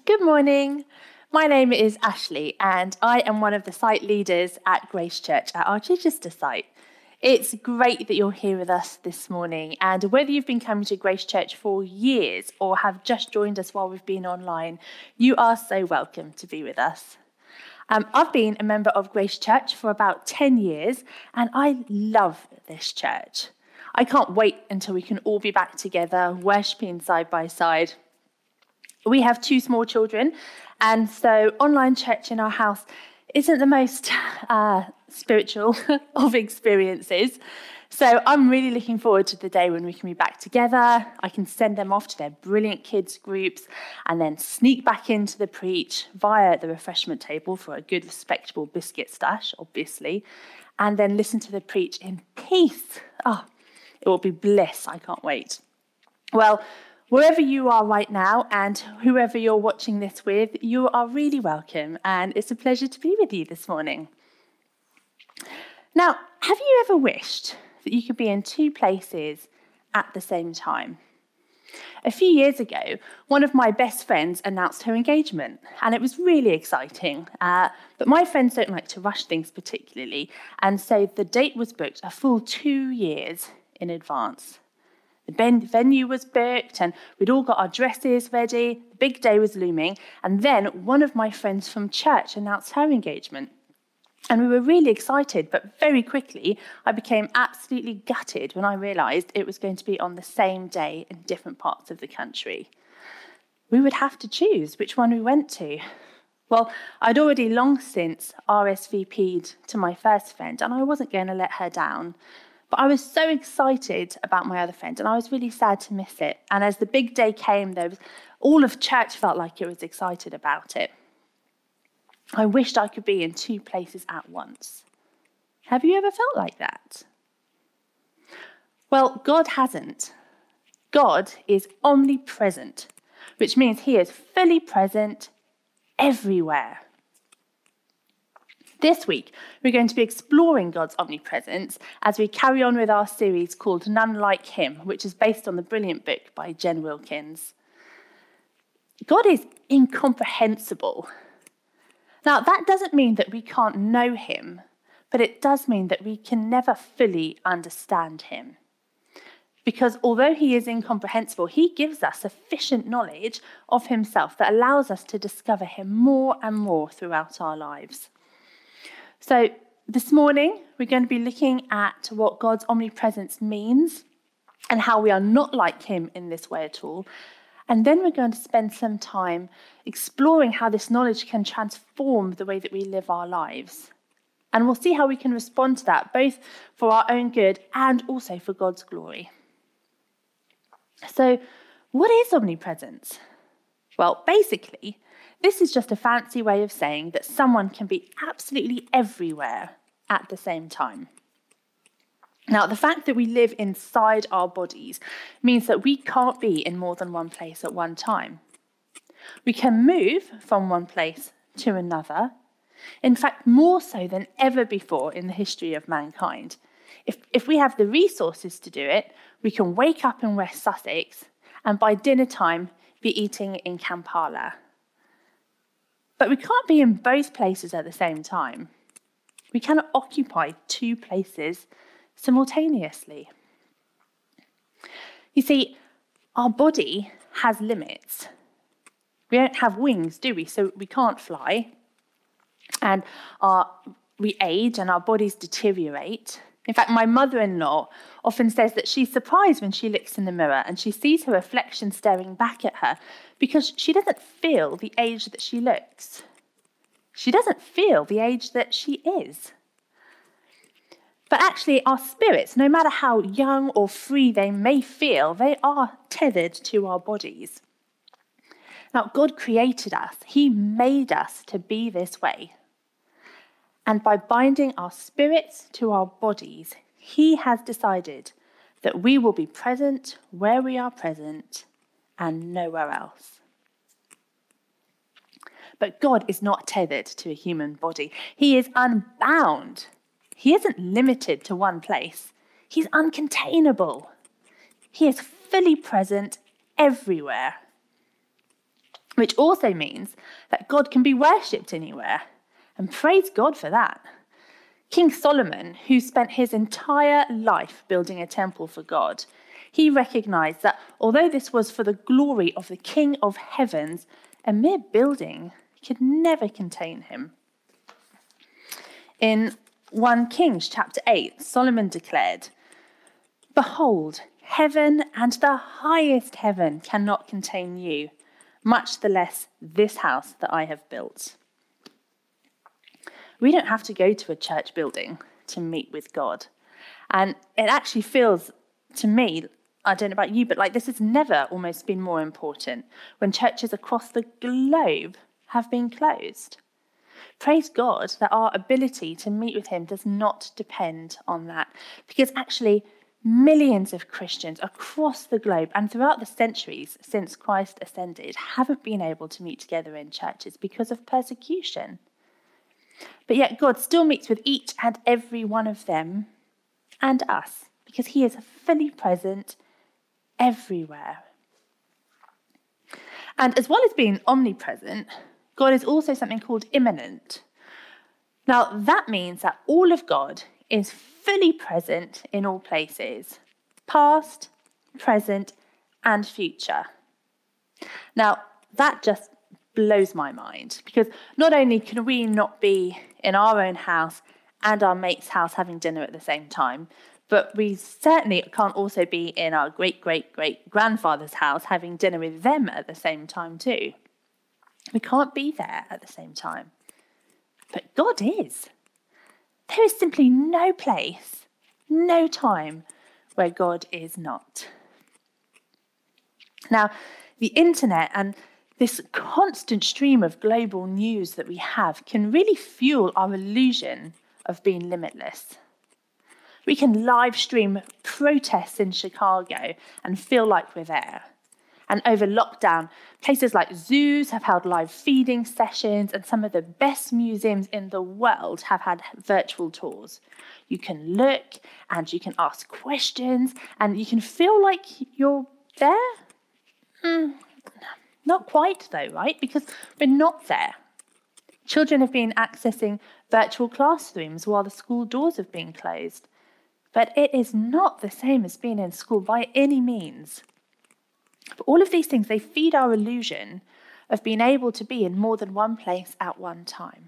Good morning. My name is Ashley and I am one of the site leaders at Grace Church at our Chichester site. It's great that you're here with us this morning, and whether you've been coming to Grace Church for years or have just joined us while we've been online, you are so welcome to be with us. I've been a member of Grace Church for about 10 years and I love this church. I can't wait until we can all be back together, worshipping side by side. We have 2 small children, and so online church in our house isn't the most spiritual of experiences. So I'm really looking forward to the day when we can be back together. I can send them off to their brilliant kids groups and then sneak back into the preach via the refreshment table for a good, respectable biscuit stash, obviously, and then listen to the preach in peace. It will be bliss. I can't wait. Well, wherever you are right now and whoever you're watching this with, you are really welcome, and it's a pleasure to be with you this morning. Now, have you ever wished that you could be in 2 places at the same time? A few years ago, one of my best friends announced her engagement, and it was really exciting. But my friends don't like to rush things particularly, and so the date was booked a full 2 years in advance. The venue was booked and we'd all got our dresses ready. The big day was looming. And then one of my friends from church announced her engagement. And we were really excited, but very quickly I became absolutely gutted when I realised it was going to be on the same day in different parts of the country. We would have to choose which one we went to. Well, I'd already long since RSVP'd to my first friend and I wasn't going to let her down. But I was so excited about my other friend, and I was really sad to miss it. And as the big day came, all of church felt like it was excited about it. I wished I could be in 2 places at once. Have you ever felt like that? Well, God hasn't. God is omnipresent, which means he is fully present everywhere. This week, we're going to be exploring God's omnipresence as we carry on with our series called None Like Him, which is based on the brilliant book by Jen Wilkins. God is incomprehensible. Now, that doesn't mean that we can't know him, but it does mean that we can never fully understand him. Because although he is incomprehensible, he gives us sufficient knowledge of himself that allows us to discover him more and more throughout our lives. So this morning, we're going to be looking at what God's omnipresence means and how we are not like him in this way at all. And then we're going to spend some time exploring how this knowledge can transform the way that we live our lives. And we'll see how we can respond to that, both for our own good and also for God's glory. So what is omnipresence? Well, basically, this is just a fancy way of saying that someone can be absolutely everywhere at the same time. Now, the fact that we live inside our bodies means that we can't be in more than one place at one time. We can move from one place to another, in fact, more so than ever before in the history of mankind. If we have the resources to do it, we can wake up in West Sussex and by dinner time be eating in Kampala. But we can't be in both places at the same time. We cannot occupy 2 places simultaneously. You see, our body has limits. We don't have wings, do we? So we can't fly. And we age and our bodies deteriorate. In fact, my mother-in-law often says that she's surprised when she looks in the mirror and she sees her reflection staring back at her because she doesn't feel the age that she looks. She doesn't feel the age that she is. But actually, our spirits, no matter how young or free they may feel, they are tethered to our bodies. Now, God created us. He made us to be this way. And by binding our spirits to our bodies, he has decided that we will be present where we are present and nowhere else. But God is not tethered to a human body. He is unbound. He isn't limited to one place. He's uncontainable. He is fully present everywhere. which also means that God can be worshipped anywhere. And praise God for that. King Solomon, who spent his entire life building a temple for God, he recognized that although this was for the glory of the King of Heavens, a mere building could never contain him. In 1 Kings chapter 8, Solomon declared, "Behold, heaven and the highest heaven cannot contain you, much the less this house that I have built." We don't have to go to a church building to meet with God. And it actually feels to me, I don't know about you, but like this has never almost been more important when churches across the globe have been closed. Praise God that our ability to meet with him does not depend on that, because actually millions of Christians across the globe and throughout the centuries since Christ ascended haven't been able to meet together in churches because of persecution. But yet God still meets with each and every one of them and us, because he is fully present everywhere. And as well as being omnipresent, God is also something called immanent. Now, that means that all of God is fully present in all places, past, present, and future. Now, that just blows my mind, because not only can we not be in our own house and our mate's house having dinner at the same time, but we certainly can't also be in our great-great-great-grandfather's house having dinner with them at the same time too. We can't be there at the same time. But God is. There is simply no place, no time where God is not. Now, the internet and this constant stream of global news that we have can really fuel our illusion of being limitless. We can live stream protests in Chicago and feel like we're there. And over lockdown, places like zoos have held live feeding sessions, and some of the best museums in the world have had virtual tours. You can look and you can ask questions and you can feel like you're there. Not quite though, right? Because we're not there. Children have been accessing virtual classrooms while the school doors have been closed. But it is not the same as being in school by any means. But all of these things, they feed our illusion of being able to be in more than one place at one time.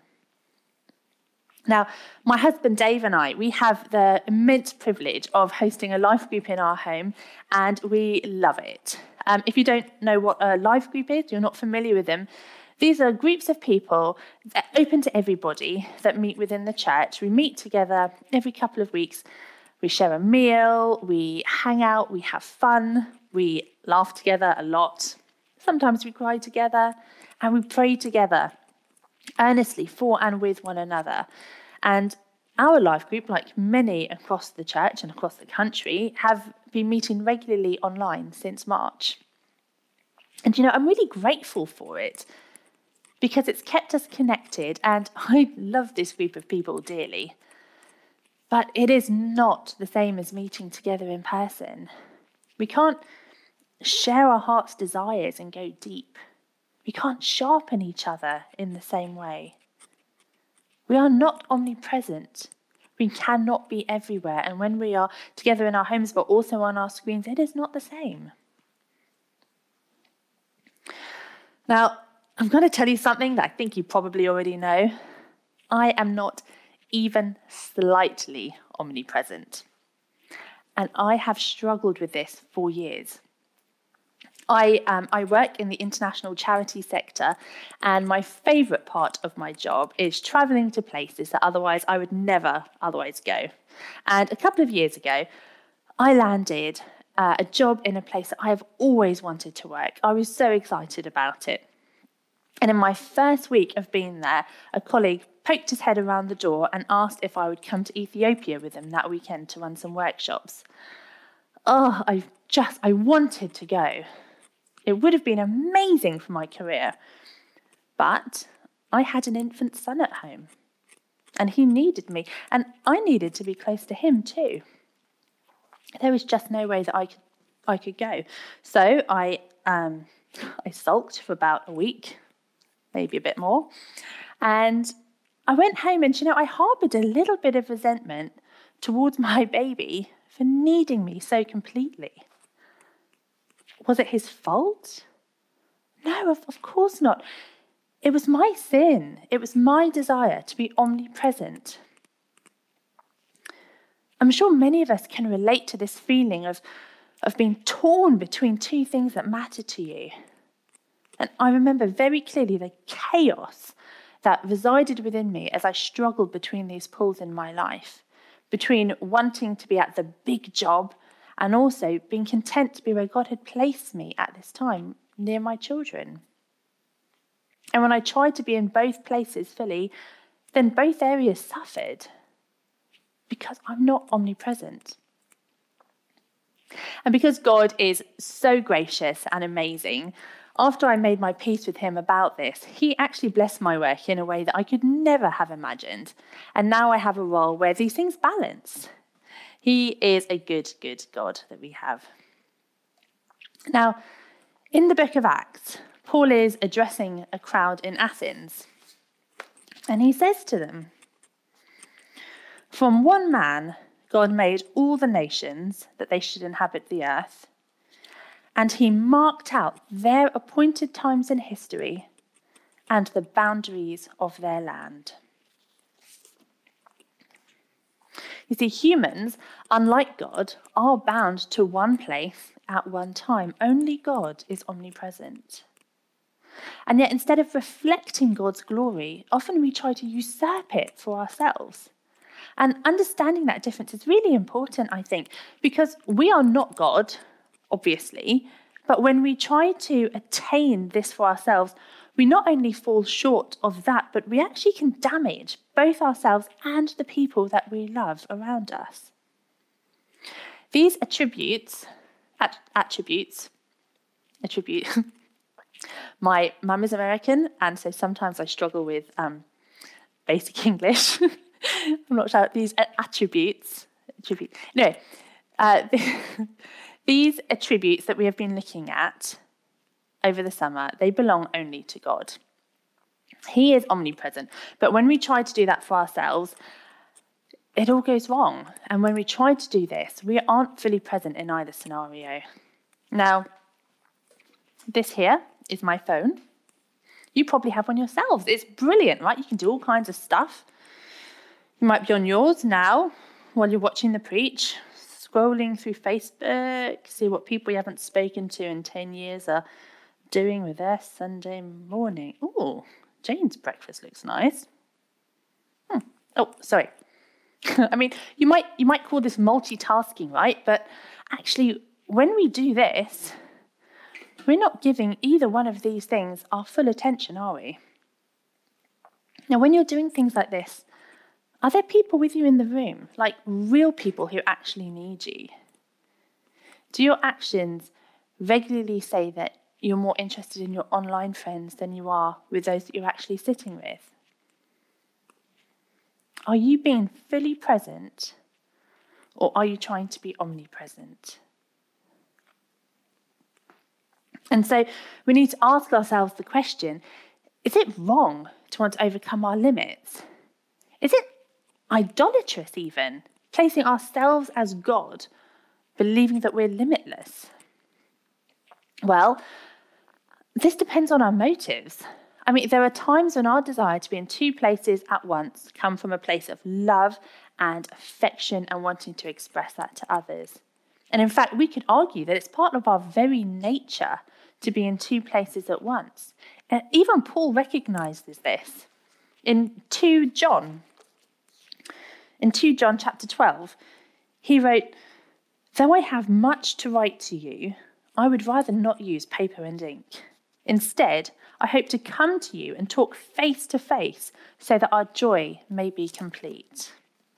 Now, my husband Dave and I, we have the immense privilege of hosting a life group in our home, and we love it. If you don't know what a life group is, you're not familiar with them, these are groups of people that are open to everybody that meet within the church. We meet together every couple of weeks. We share a meal, we hang out, we have fun, we laugh together a lot. Sometimes we cry together, and we pray together earnestly for and with one another. And our life group, like many across the church and across the country, have been meeting regularly online since March. And I'm really grateful for it, because it's kept us connected, and I love this group of people dearly. But it is not the same as meeting together in person. We can't share our heart's desires and go deep. We can't sharpen each other in the same way. We are not omnipresent. We cannot be everywhere. And when we are together in our homes, but also on our screens, it is not the same. Now, I'm going to tell you something that I think you probably already know. I am not even slightly omnipresent. And I have struggled with this for years. I work in the international charity sector, and my favourite part of my job is travelling to places that otherwise I would never otherwise go. And a couple of years ago, I landed a job in a place that I have always wanted to work. I was so excited about it. And in my first week of being there, a colleague poked his head around the door and asked if I would come to Ethiopia with him that weekend to run some workshops. I wanted to go. It would have been amazing for my career. But I had an infant son at home, and he needed me, and I needed to be close to him too. There was just no way that I could go. So I I sulked for about a week, maybe a bit more. And I went home and, I harboured a little bit of resentment towards my baby for needing me so completely. Was it his fault? No, of course not. It was my sin. It was my desire to be omnipresent. I'm sure many of us can relate to this feeling of being torn between two things that matter to you. And I remember very clearly the chaos that resided within me as I struggled between these pulls in my life, between wanting to be at the big job and also being content to be where God had placed me at this time, near my children. And when I tried to be in both places fully, then both areas suffered because I'm not omnipresent. And because God is so gracious and amazing, after I made my peace with him about this, he actually blessed my work in a way that I could never have imagined. And now I have a role where these things balance. He is a good, good God that we have. Now, in the book of Acts, Paul is addressing a crowd in Athens. And he says to them, "From one man, God made all the nations that they should inhabit the earth, and he marked out their appointed times in history and the boundaries of their land." You see, humans, unlike God, are bound to one place at one time. Only God is omnipresent. And yet, instead of reflecting God's glory, often we try to usurp it for ourselves. And understanding that difference is really important, I think, because we are not God, obviously, but when we try to attain this for ourselves, we not only fall short of that, but we actually can damage both ourselves and the people that we love around us. These attributes, my mum is American, and so sometimes I struggle with basic English. I'm not sure. These these attributes that we have been looking at over the summer, they belong only to God. He is omnipresent, but when we try to do that for ourselves, it all goes wrong. And when we try to do this, we aren't fully present in either scenario. Now, this here is my phone. You probably have one yourselves. It's brilliant, right? You can do all kinds of stuff. You might be on yours now while you're watching the preach, scrolling through Facebook, see what people you haven't spoken to in 10 years are doing with their Sunday morning. Oh, Jane's breakfast looks nice. Oh, sorry. I mean, you might call this multitasking, right? But actually, when we do this, we're not giving either one of these things our full attention, are we? Now, when you're doing things like this, are there people with you in the room, like real people who actually need you? Do your actions regularly say that you're more interested in your online friends than you are with those that you're actually sitting with? Are you being fully present, or are you trying to be omnipresent? And so we need to ask ourselves the question, is it wrong to want to overcome our limits? Is it idolatrous even, placing ourselves as God, believing that we're limitless? Well, this depends on our motives. I mean, there are times when our desire to be in two places at once come from a place of love and affection and wanting to express that to others. And in fact, we could argue that it's part of our very nature to be in two places at once. And even Paul recognizes this. In 2 John chapter 12, he wrote, "Though I have much to write to you, I would rather not use paper and ink. Instead, I hope to come to you and talk face to face so that our joy may be complete."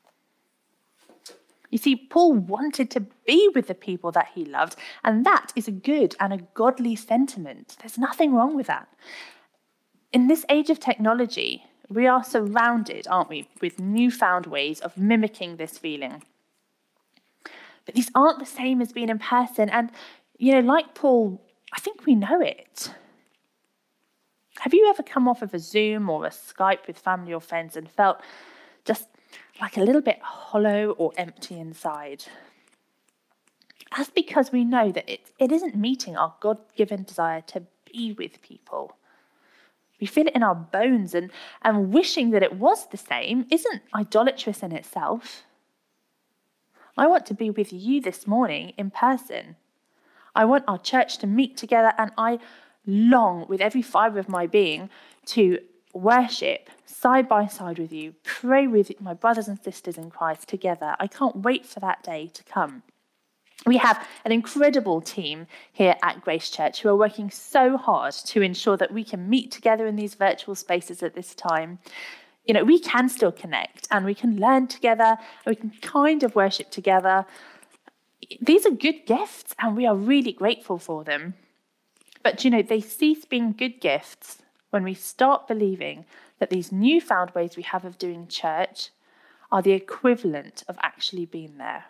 You see, Paul wanted to be with the people that he loved, and that is a good and a godly sentiment. There's nothing wrong with that. In this age of technology, we are surrounded, aren't we, with newfound ways of mimicking this feeling. But these aren't the same as being in person. And, like Paul I think we know it. Have you ever come off of a Zoom or a Skype with family or friends and felt just like a little bit hollow or empty inside? That's because we know that it isn't meeting our God-given desire to be with people. We feel it in our bones, and wishing that it was the same isn't idolatrous in itself. I want to be with you this morning in person. I want our church to meet together, and I long with every fibre of my being to worship side by side with you, pray with my brothers and sisters in Christ together. I can't wait for that day to come. We have an incredible team here at Grace Church who are working so hard to ensure that we can meet together in these virtual spaces at this time. You know, we can still connect and we can learn together and we can kind of worship together. These are good gifts and we are really grateful for them. But, you know, they cease being good gifts when we start believing that these newfound ways we have of doing church are the equivalent of actually being there.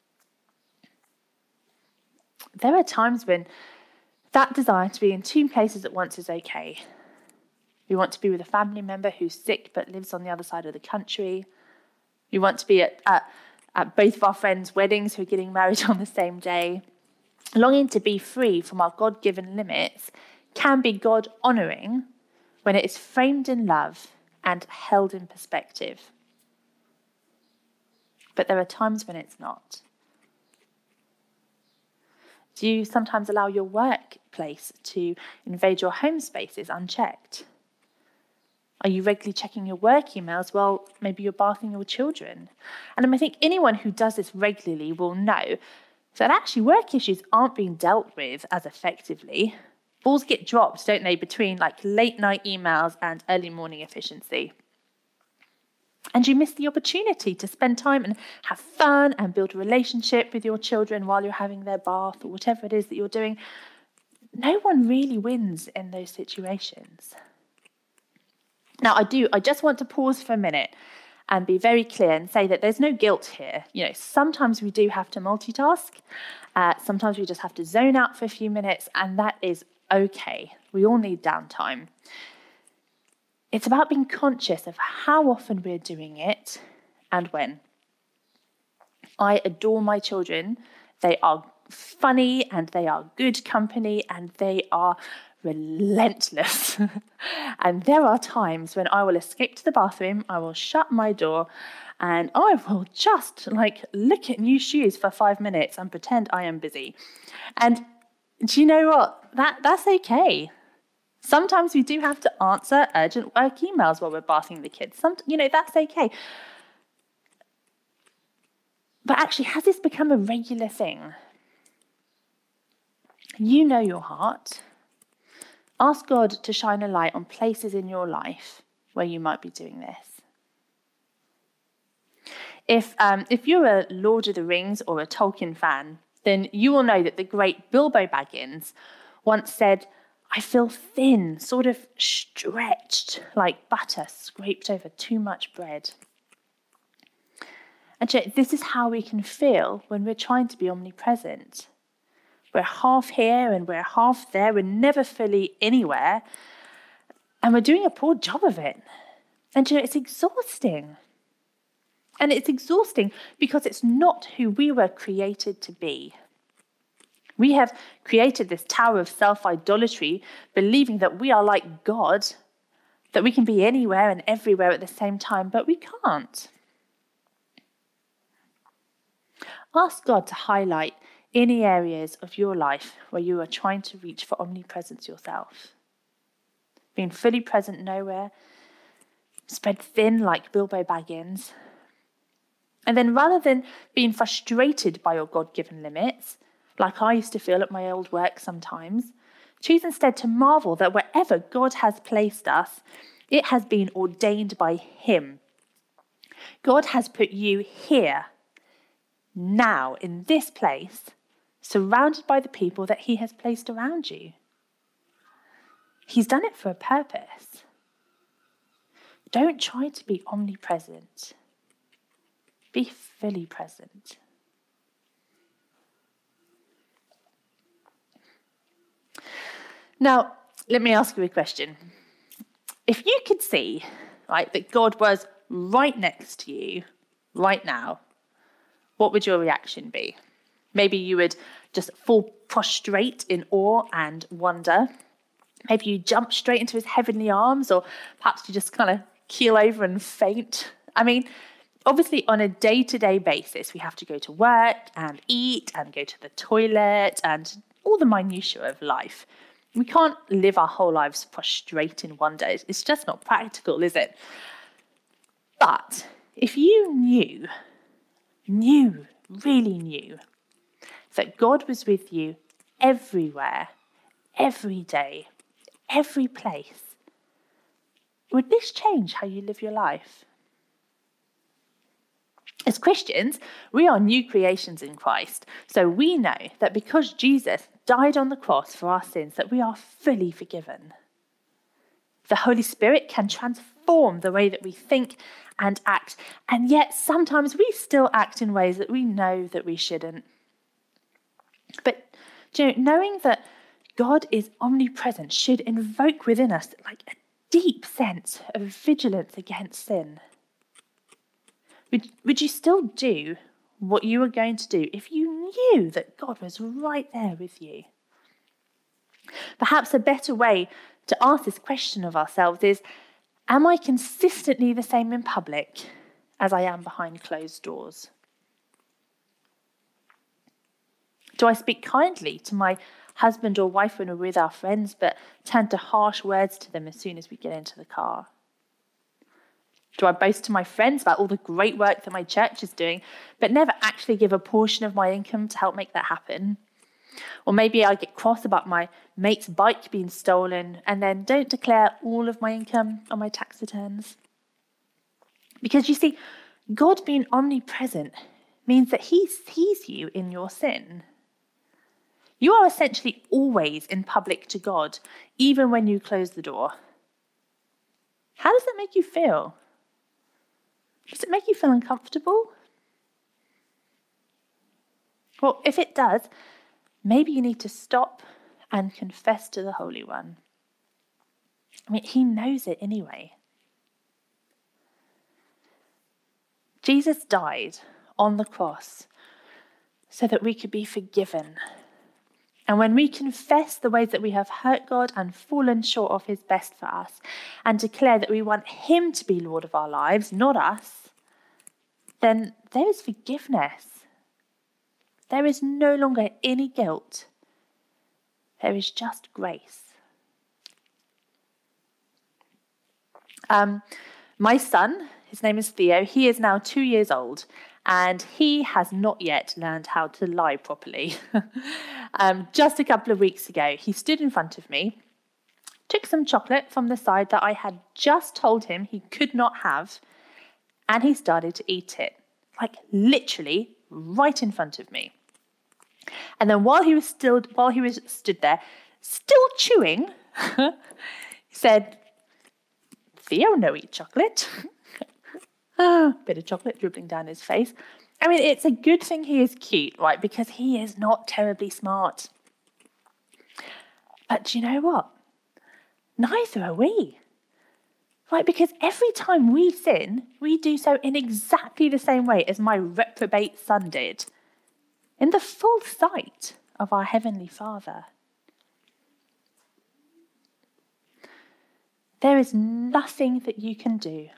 There are times when that desire to be in two places at once is okay. We want to be with a family member who's sick but lives on the other side of the country. We want to be at both of our friends' weddings who are getting married on the same day. Longing to be free from our God-given limits can be God-honouring when it is framed in love and held in perspective. But there are times when it's not. Do you sometimes allow your workplace to invade your home spaces unchecked? Are you regularly checking your work emails while maybe you're bathing your children? And I think anyone who does this regularly will know that actually work issues aren't being dealt with as effectively. Balls get dropped, don't they, between like late night emails and early morning efficiency. And you miss the opportunity to spend time and have fun and build a relationship with your children while you're having their bath or whatever it is that you're doing. No one really wins in those situations. Now, I just want to pause for a minute and be very clear and say that there's no guilt here. You know, sometimes we do have to multitask. Sometimes we just have to zone out for a few minutes, and that is okay. We all need downtime. It's about being conscious of how often we're doing it and when. I adore my children. They are funny and they are good company and they are relentless. And there are times when I will escape to the bathroom, I will shut my door, and I will just look at new shoes for 5 minutes and pretend I am busy. And do you know what? That's okay. Sometimes we do have to answer urgent work emails while we're bathing the kids. That's okay. But actually, has this become a regular thing? You know your heart. Ask God to shine a light on places in your life where you might be doing this. If you're a Lord of the Rings or a Tolkien fan, then you will know that the great Bilbo Baggins once said, "I feel thin, sort of stretched, like butter scraped over too much bread." And yet, this is how we can feel when we're trying to be omnipresent. We're half here and we're half there. We're never fully anywhere. And we're doing a poor job of it. And it's exhausting. And it's exhausting because it's not who we were created to be. We have created this tower of self-idolatry, believing that we are like God, that we can be anywhere and everywhere at the same time, but we can't. Ask God to highlight any areas of your life where you are trying to reach for omnipresence yourself. Being fully present nowhere, spread thin like Bilbo Baggins. And then rather than being frustrated by your God-given limits, like I used to feel at my old work sometimes, choose instead to marvel that wherever God has placed us, it has been ordained by Him. God has put you here, now, in this place, surrounded by the people that He has placed around you. He's done it for a purpose. Don't try to be omnipresent. Be fully present. Now, let me ask you a question. If you could see, right, that God was right next to you right now, what would your reaction be? Maybe you would just fall prostrate in awe and wonder. Maybe you jump straight into his heavenly arms, or perhaps you just kind of keel over and faint. I mean, obviously on a day-to-day basis, we have to go to work and eat and go to the toilet and all the minutiae of life. We can't live our whole lives prostrate in wonder. It's just not practical, is it? But if you really knew that God was with you everywhere, every day, every place, would this change how you live your life? As Christians, we are new creations in Christ. So we know that because Jesus died on the cross for our sins, that we are fully forgiven. The Holy Spirit can transform the way that we think and act. And yet sometimes we still act in ways that we know that we shouldn't. But knowing that God is omnipresent should invoke within us like a deep sense of vigilance against sin. Would you still do what you were going to do if you knew that God was right there with you? Perhaps a better way to ask this question of ourselves is, am I consistently the same in public as I am behind closed doors? Do I speak kindly to my husband or wife when we're with our friends, but turn to harsh words to them as soon as we get into the car? Do I boast to my friends about all the great work that my church is doing, but never actually give a portion of my income to help make that happen? Or maybe I get cross about my mate's bike being stolen and then don't declare all of my income on my tax returns. Because you see, God being omnipresent means that he sees you in your sin. You are essentially always in public to God, even when you close the door. How does that make you feel? Does it make you feel uncomfortable? Well, if it does, maybe you need to stop and confess to the Holy One. I mean, he knows it anyway. Jesus died on the cross so that we could be forgiven. And when we confess the ways that we have hurt God and fallen short of his best for us, and declare that we want him to be Lord of our lives, not us, then there is forgiveness. There is no longer any guilt. There is just grace. My son, his name is Theo, he is now 2 years old, and he has not yet learned how to lie properly. Just a couple of weeks ago, he stood in front of me, took some chocolate from the side that I had just told him he could not have, and he started to eat it, like literally right in front of me. And then while he was stood there, still chewing, he said, "Theo no eat chocolate." Bit of chocolate dribbling down his face. I mean, it's a good thing he is cute, right? Because he is not terribly smart. But do you know what? Neither are we. Right? Because every time we sin, we do so in exactly the same way as my reprobate son did, in the full sight of our Heavenly Father. There is nothing that you can do,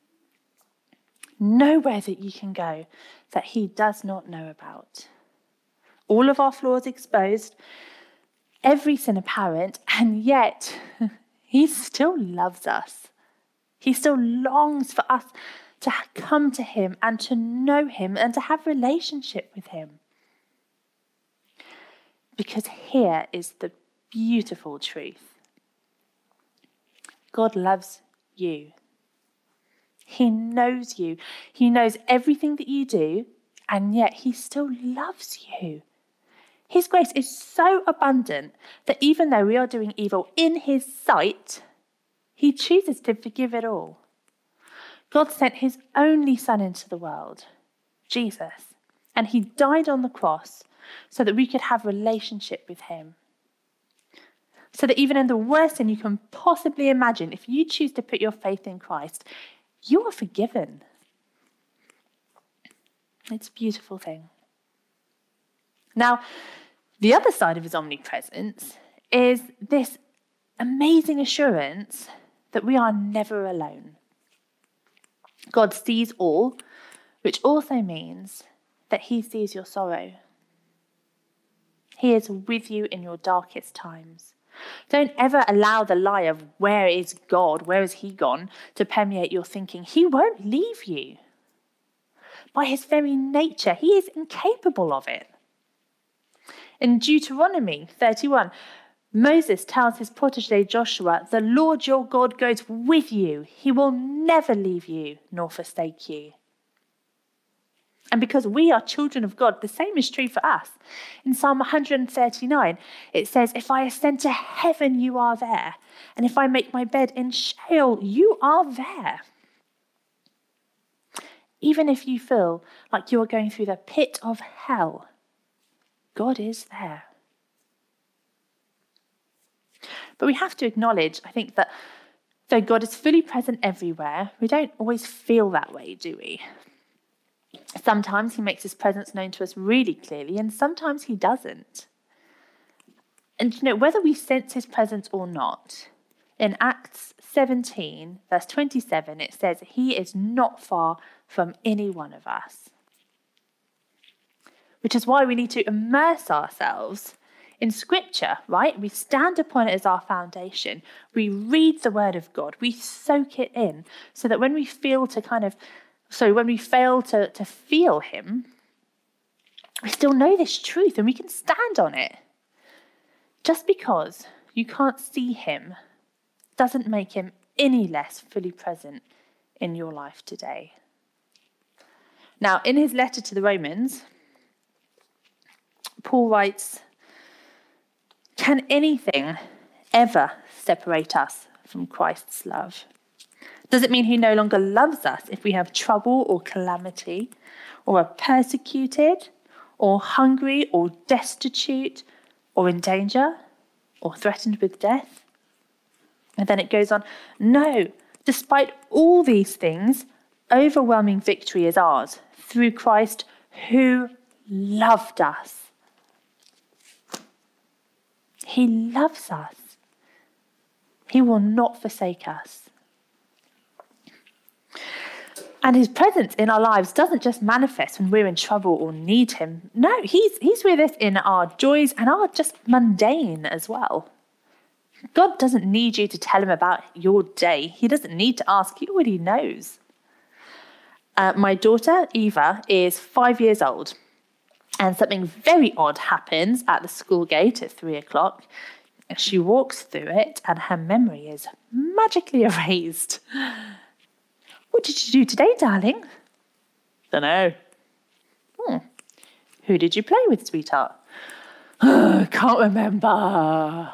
nowhere that you can go that he does not know about. All of our flaws exposed, every sin apparent, and yet he still loves us. He still longs for us to come to him and to know him and to have a relationship with him. Because here is the beautiful truth. God loves you. He knows you. He knows everything that you do, and yet he still loves you. His grace is so abundant that even though we are doing evil in his sight, he chooses to forgive it all. God sent his only Son into the world, Jesus, and he died on the cross so that we could have relationship with him. so that even in the worst sin you can possibly imagine, if you choose to put your faith in Christ, you are forgiven. It's a beautiful thing. Now, the other side of his omnipresence is this amazing assurance that we are never alone. God sees all, which also means that he sees your sorrow. He is with you in your darkest times. Don't ever allow the lie of where is God, where is he gone, to permeate your thinking. He won't leave you. By his very nature, he is incapable of it. In Deuteronomy 31, Moses tells his protege Joshua, "The Lord your God goes with you. He will never leave you nor forsake you." And because we are children of God, the same is true for us. In Psalm 139, it says, "If I ascend to heaven, you are there. And if I make my bed in Sheol, you are there." Even if you feel like you are going through the pit of hell, God is there. But we have to acknowledge, I think, that though God is fully present everywhere, we don't always feel that way, do we? Sometimes he makes his presence known to us really clearly, and sometimes he doesn't. And whether we sense his presence or not, in Acts 17, verse 27, it says, "He is not far from any one of us." Which is why we need to immerse ourselves in Scripture, right? We stand upon it as our foundation. We read the Word of God. We soak it in so that when we fail to feel him, we still know this truth and we can stand on it. Just because you can't see him doesn't make him any less fully present in your life today. Now, in his letter to the Romans, Paul writes, "Can anything ever separate us from Christ's love? Does it mean he no longer loves us if we have trouble or calamity, or are persecuted, or hungry, or destitute, or in danger, or threatened with death?" And then it goes on, "No, despite all these things, overwhelming victory is ours through Christ who loved us." He loves us. He will not forsake us. And his presence in our lives doesn't just manifest when we're in trouble or need him. No, he's with us in our joys and our just mundane as well. God doesn't need you to tell him about your day. He doesn't need to ask. He already knows. My daughter, Eva, is 5 years old. And something very odd happens at the school gate at 3:00. She walks through it and her memory is magically erased. "What did you do today, darling?" "Dunno." "Who did you play with, sweetheart?" "Can't remember."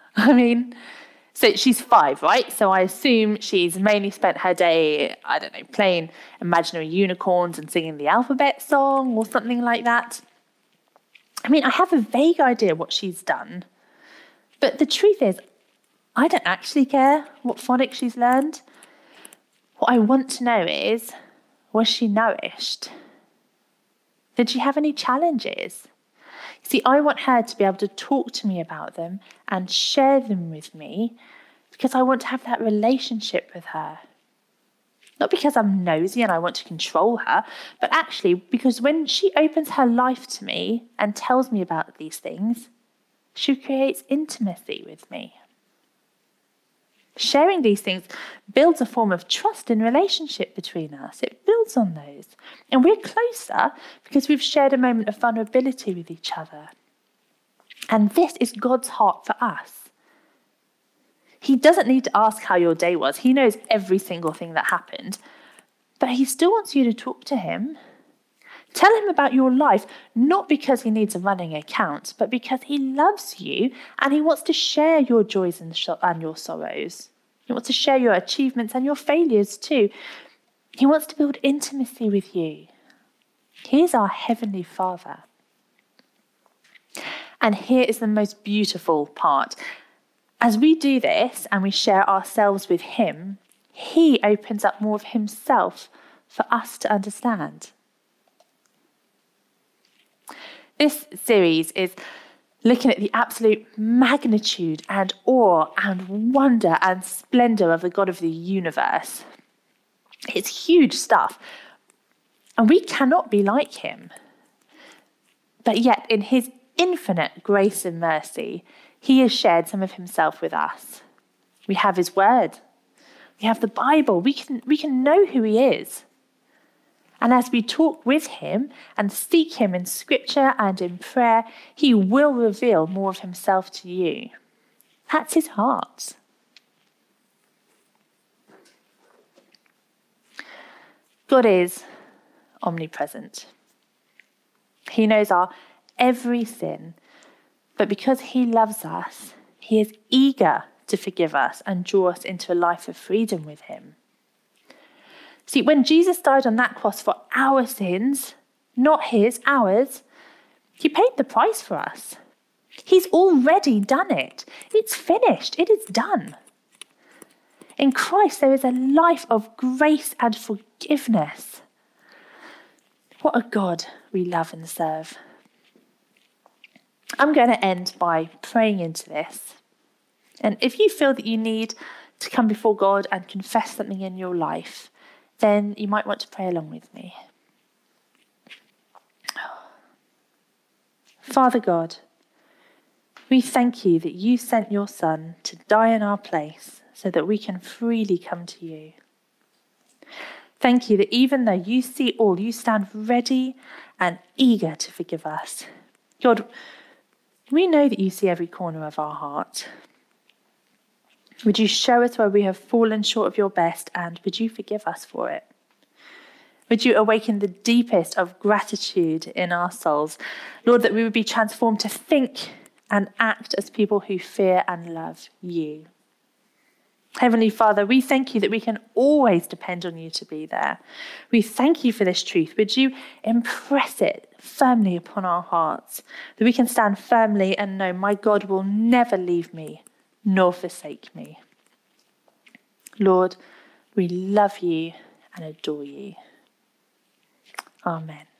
So she's 5, right? So I assume she's mainly spent her day, playing imaginary unicorns and singing the alphabet song or something like that. I have a vague idea what she's done. But the truth is, I don't actually care what phonics she's learned. What I want to know is, was she nourished? Did she have any challenges? See, I want her to be able to talk to me about them and share them with me because I want to have that relationship with her. Not because I'm nosy and I want to control her, but actually because when she opens her life to me and tells me about these things, she creates intimacy with me. Sharing these things builds a form of trust and relationship between us. It builds on those. And we're closer because we've shared a moment of vulnerability with each other. And this is God's heart for us. He doesn't need to ask how your day was. He knows every single thing that happened. But he still wants you to talk to him. Tell him about your life, not because he needs a running account, but because he loves you and he wants to share your joys and your sorrows. He wants to share your achievements and your failures too. He wants to build intimacy with you. He is our Heavenly Father. And here is the most beautiful part. As we do this and we share ourselves with him, he opens up more of himself for us to understand. This series is looking at the absolute magnitude and awe and wonder and splendour of the God of the universe. It's huge stuff, and we cannot be like him. But yet, in his infinite grace and mercy, he has shared some of himself with us. We have his word. We have the Bible. We can know who he is. And as we talk with him and seek him in scripture and in prayer, he will reveal more of himself to you. That's his heart. God is omnipresent. He knows our every sin, but because he loves us, he is eager to forgive us and draw us into a life of freedom with him. See, when Jesus died on that cross for our sins, not his, ours, he paid the price for us. He's already done it. It's finished. It is done. In Christ, there is a life of grace and forgiveness. What a God we love and serve. I'm going to end by praying into this. And if you feel that you need to come before God and confess something in your life, then you might want to pray along with me. Father God, we thank you that you sent your Son to die in our place so that we can freely come to you. Thank you that even though you see all, you stand ready and eager to forgive us. God, we know that you see every corner of our heart. Would you show us where we have fallen short of your best, and would you forgive us for it? Would you awaken the deepest of gratitude in our souls? Lord, that we would be transformed to think and act as people who fear and love you. Heavenly Father, we thank you that we can always depend on you to be there. We thank you for this truth. Would you impress it firmly upon our hearts, that we can stand firmly and know my God will never leave me nor forsake me. Lord, we love you and adore you. Amen.